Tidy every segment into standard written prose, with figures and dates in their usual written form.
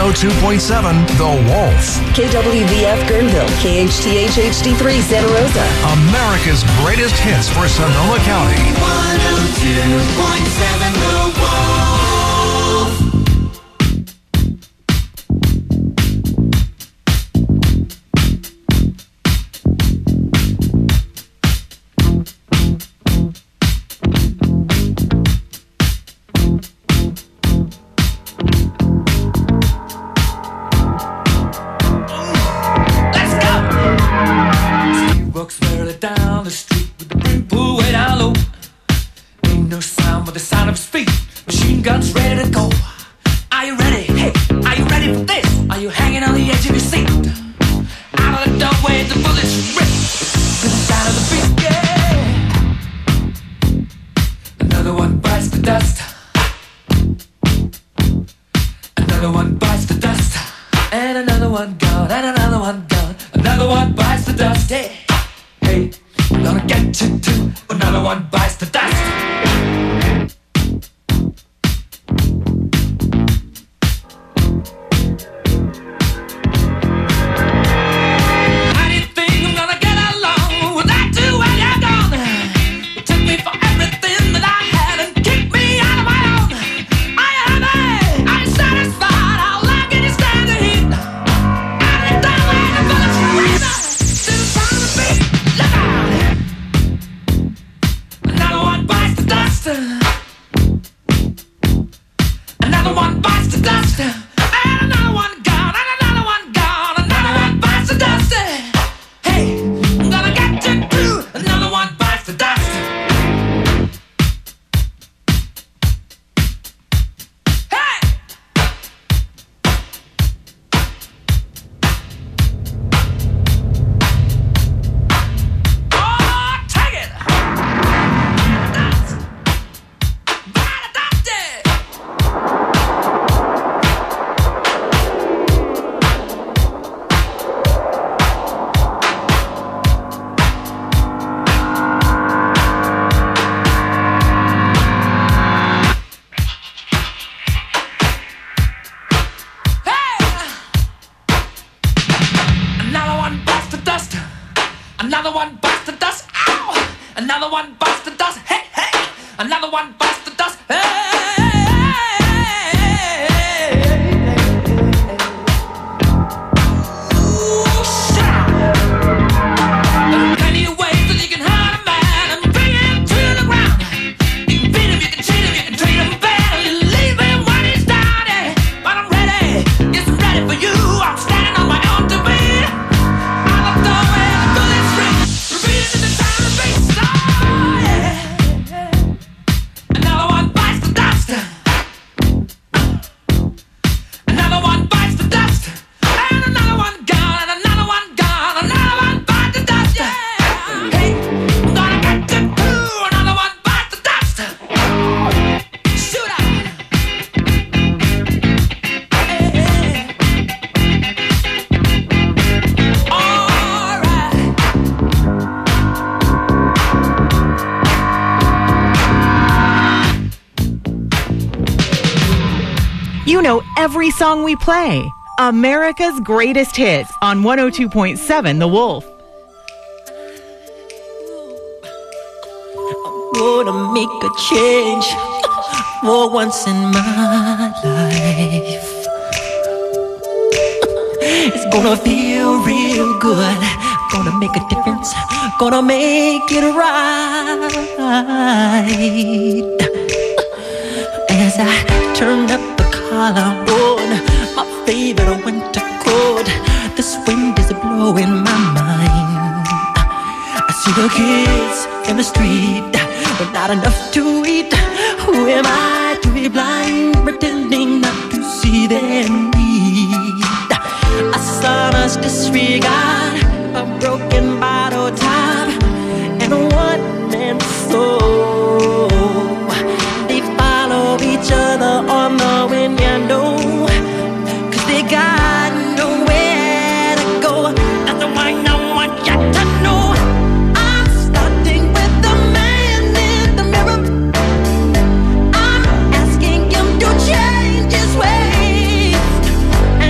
102.7 The Wolf. KWVF Guerneville, KHTH HD3 Santa Rosa. America's greatest hits for Sonoma County. 102.7 The Wolf. You know every song we play. America's greatest hits on 102.7 The Wolf. I'm gonna make a change for once in my life. It's gonna feel real good. Gonna make a difference. Gonna make it right. As I turn up the collar on my favorite winter coat, this wind is blowing my mind. I see the kids in the street with not enough to eat. Who am I to be blind, pretending not to see their need? A sonorous disregard, a broken bottle top, and a one-man soul. They follow each other on the window, 'cause they got nowhere to go. That's why I want you to know I'm starting with the man in the mirror. I'm asking him to change his ways,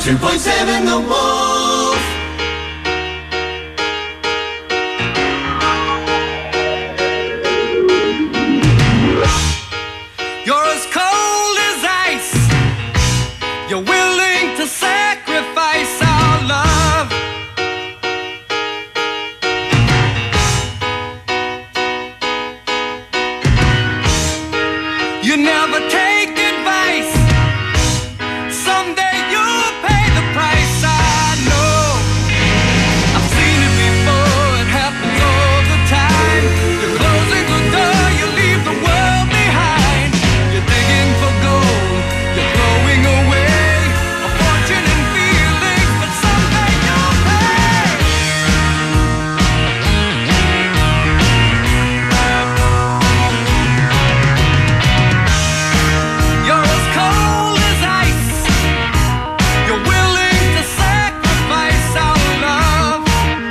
102.7 The Wolf. You're as cold as ice. You're willing to sacrifice our love. You never take advice. Someday you'll pay the price. I know. I've seen it before. It happens all the time. You're closing the door. You leave the world behind. You're digging for gold. You're throwing away a fortune and feelings, but someday you'll pay. You're as cold as ice. You're willing to sacrifice our love.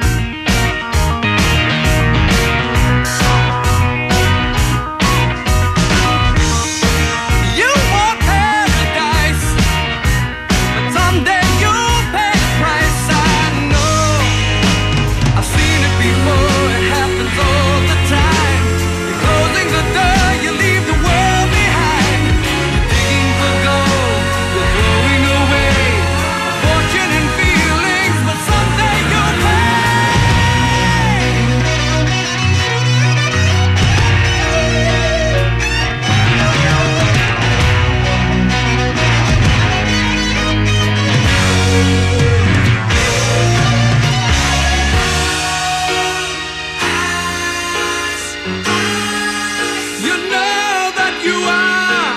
You want paradise, but someday you'll pay the price. I know. I've seen it before. It happens all the time. You're closing the door. You leave the world behind. You're digging for gold. You're throwing away a fortune and feelings, but someday you'll pay. You know that you are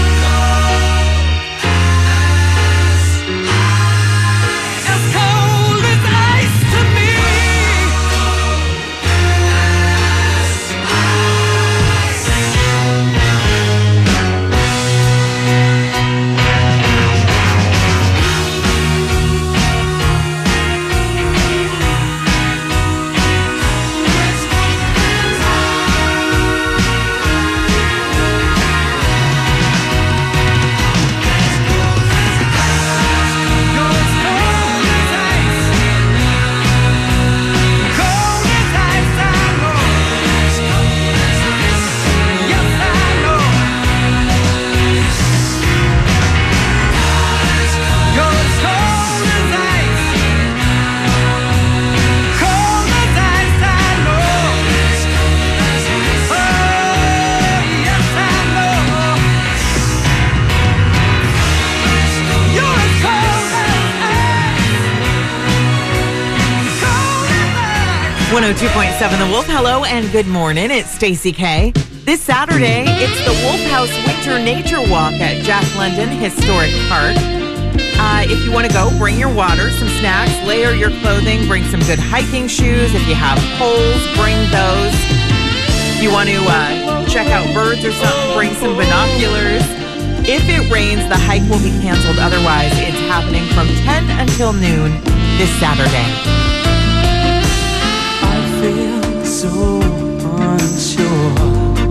as cold as ice to me. You're as cold as ice. Cold as ice, I know. Yes, I know. You're as cold as ice. Cold as ice, I know. Oh, yes, I know. You're as cold as ice. Cold as ice. 102.7 The Wolf. Hello and good morning. It's Stacey K. This Saturday, it's the Wolf House Winter Nature Walk at Jack London Historic Park. If you want to go, bring your water, some snacks, layer your clothing, bring some good hiking shoes. If you have poles, bring those. If you want to check out birds or something, bring some binoculars. If it rains, the hike will be canceled. Otherwise, it's happening from 10 until noon this Saturday. I feel so unsure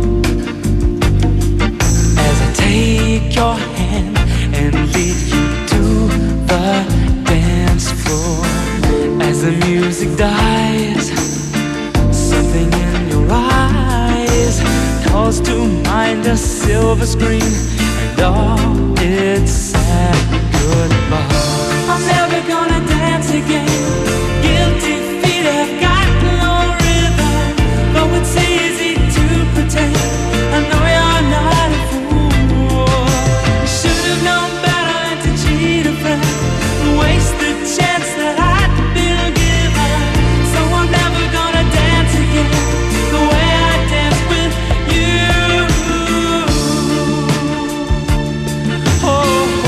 as I take your hand and lead you to the dance floor. As the music dies, something in your eyes calls to mind a silver screen and all its sad goodbye. I'm never gonna dance again. Guilty feet have got no rhythm, though it's easy to pretend. I know you're not a fool. You should have known better than to cheat a friend and waste the chance that I'd been given. So I'm never gonna dance again the way I danced with you. Oh,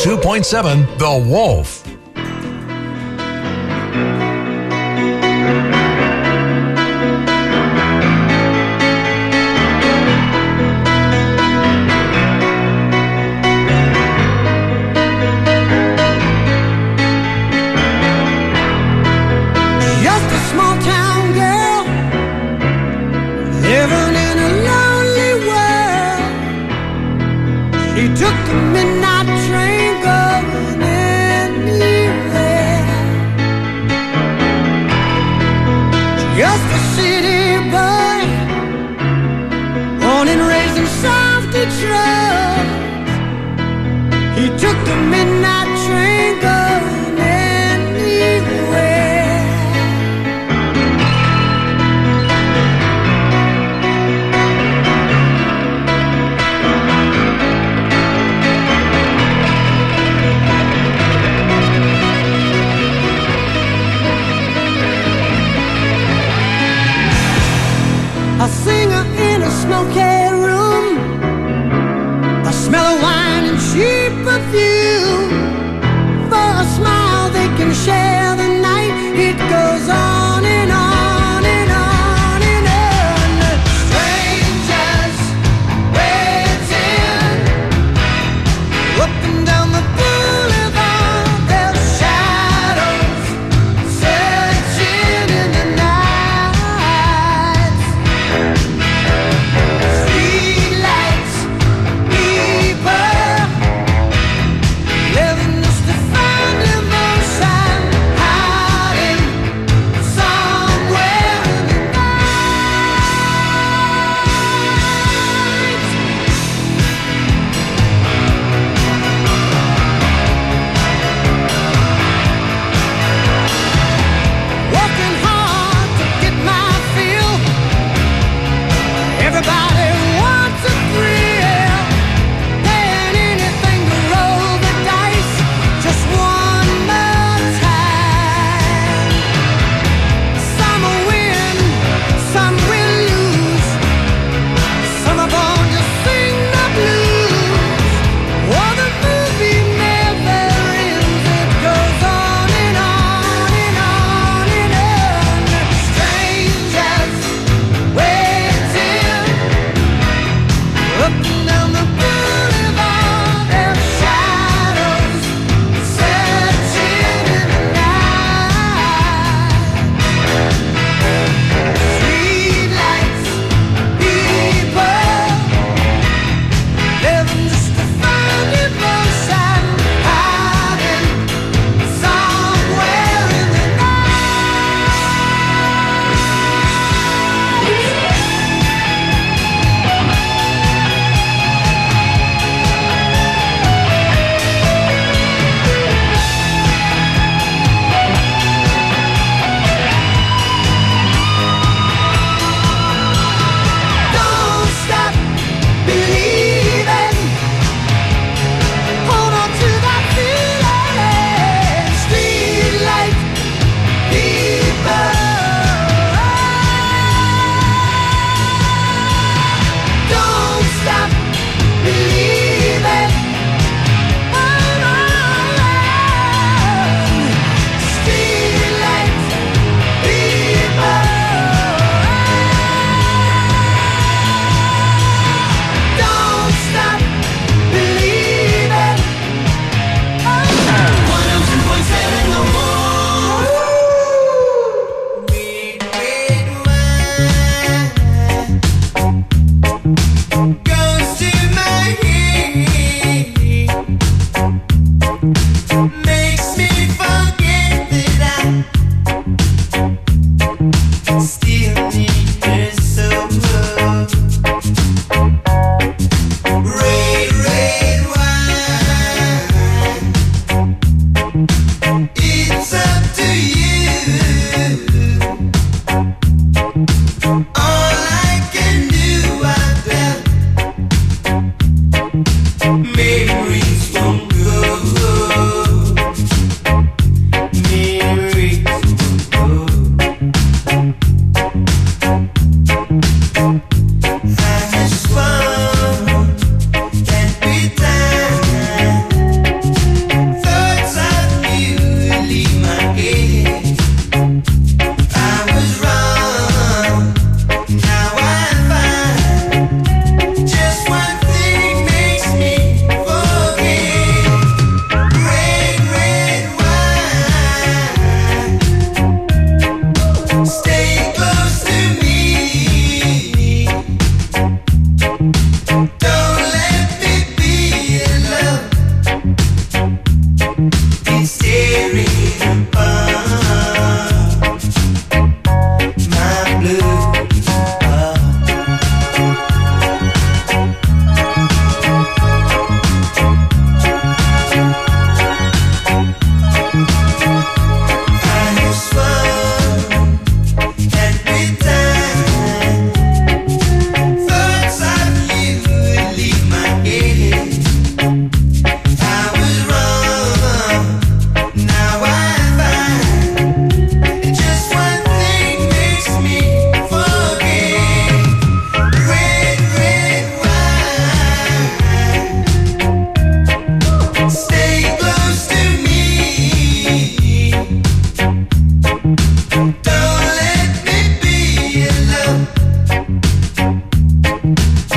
102.7 The Wolf. Just a small town girl living in a lonely world. She took the midnight train going anywhere. Just a city boy, born and raised in South Detroit. He took the midnight train going anywhere. A singer in a smoky room,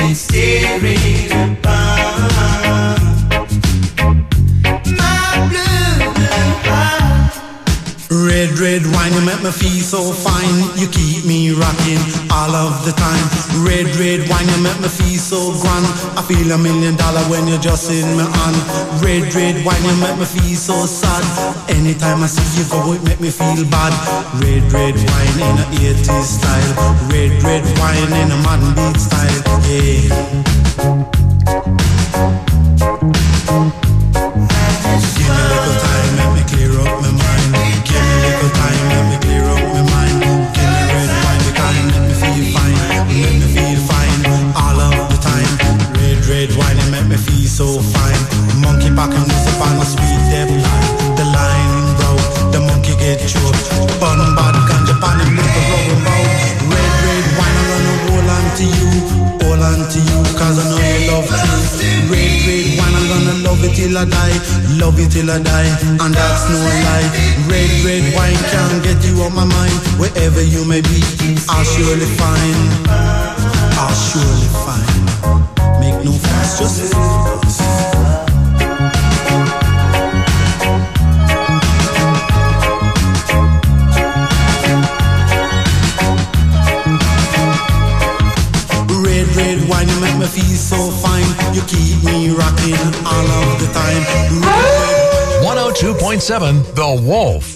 been staring upon my blue eyes. Red, red wine, you make me feel so fine. You keep me rocking all of the time. Red, red wine, you make me feel so grand. I feel $1 million when you're just in my hand. Red, red wine, you make me feel so sad. Anytime I see you go, it make me feel bad. Red, red wine in a 80s style. Red, red wine in a modern beat style. Yeah. Give me a little time, make me clear up my mind. Give me a little time, let me clear up my mind. Give me red wine, the kind, let me feel fine. Let me feel fine all of the time. Red, red wine, it make me feel so fine. Monkey back and music on a sweet dead line. The line broke, the monkey get choked. Bun bad ganja pan and make a rubber bow. Red, red wine, I'm gonna hold on to you. Hold on to you, cause I know you love me. Red, red wine, I'm gonna love it till I die. Love you till I die, and that's no lie. Red, red wine can't get you out my mind. Wherever you may be, I'll surely find. I'll surely find. Make no fuss, just red, red wine, you make me feel so fine. You keep me rocking all of the time. Red, 102.7 The Wolf.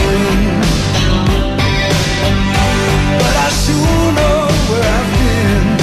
But I sure know where I've been.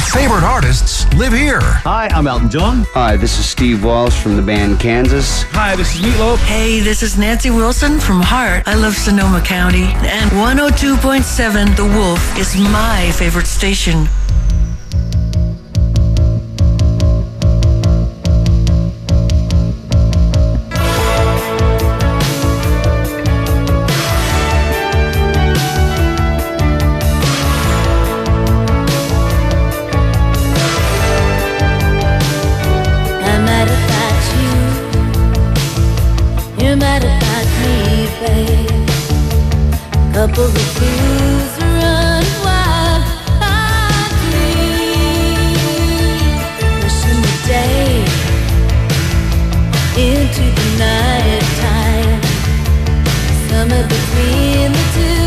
favorite artists live here. Hi, I'm Elton John. Hi, this is Steve Walsh from the band Kansas. Hi, this is Meatloaf. Hey, this is Nancy Wilson from Heart. I love Sonoma County. And 102.7 The Wolf is my favorite station. Couple of fools run wild, pushing the day into the night time, somewhere between the two.